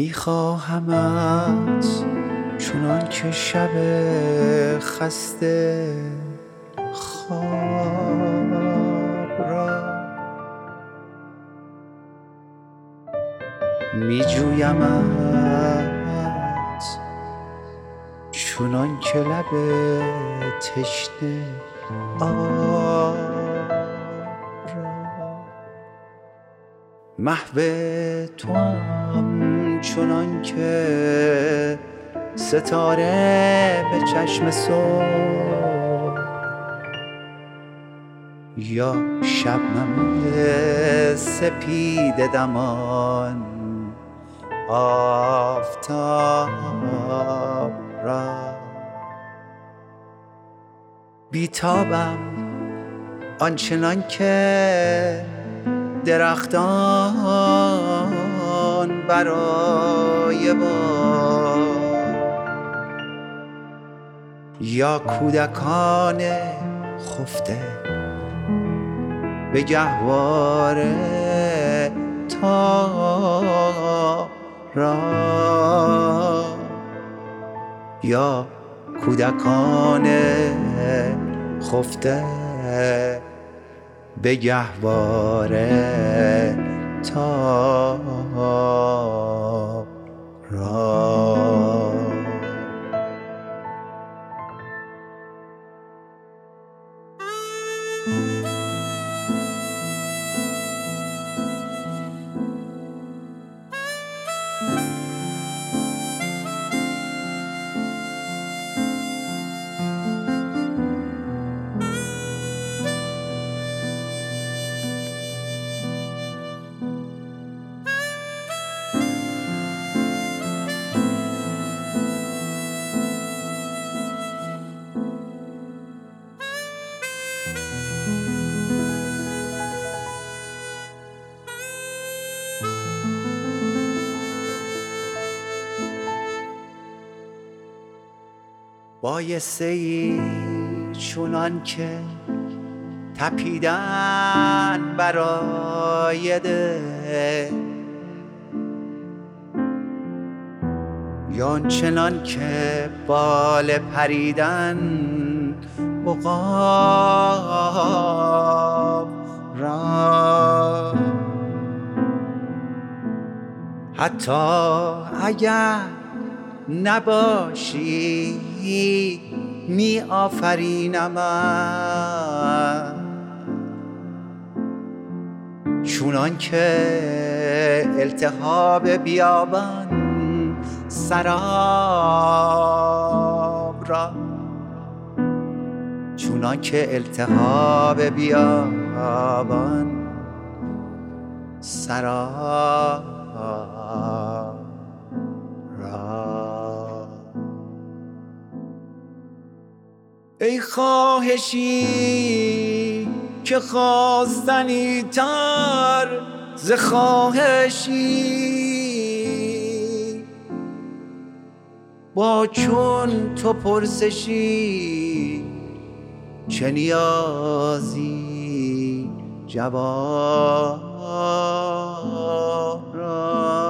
میخواهمت چنان که شب خسته خواب را میجویمت چنان که لب تشنه آب را محو توام چنان که ستاره به چشم صبح یا شبنم سپید دمان آفتاب را بیتابم آنچنان که درختان برای باد یا کودکان خفته به گهواره تارا یا کودکان خفته به گهواره تارا بایسته ای چونان که تپیدن برای ده یا چنان که بال پریدن عقاب را حتی اگر نباشی می آفرینمت چونان که التهاب بیابان سراب را چونان که التهاب بیابان سراب را ای خواهشی که خواستنی تر ز خواهشی با چون تو پرسشی چه نیازی جواب را